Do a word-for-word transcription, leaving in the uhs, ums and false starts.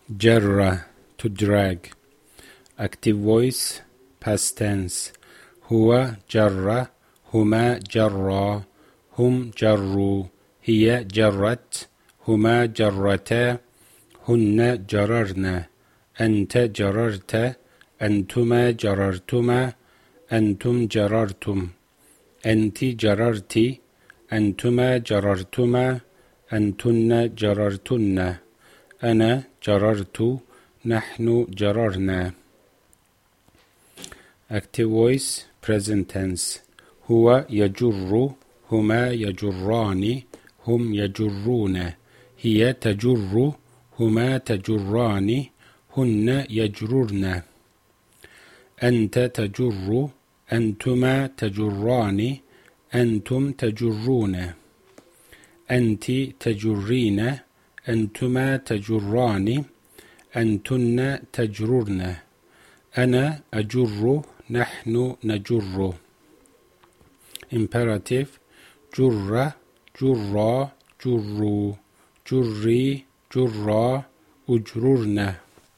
Jarra, to drag. Active voice, past tense. Huwa jarra, huma jarra, hum jarru, hiye jarrat, huma jarrata, hunna jararna, ente jararta, entuma jarartuma, entum jarartum, enti jararti, entuma jarartuma, entunna jarartunna, ana jarartu, nahnu jararna. Active voice, present tense. Huwa yajurru, huma yajurrani, hum yajurruna, hiye tajurru, huma tajurrani, hunna yajrurna. Ente tajurru, entuma tajurrani, entum tajurruna. Enti tajurrina, entuma tajurrani, entunna tajrurna. Ana ajurru, nahnu najurru. Imperative, jurra, jurra, jurru, jurri, jurra, ucrurna.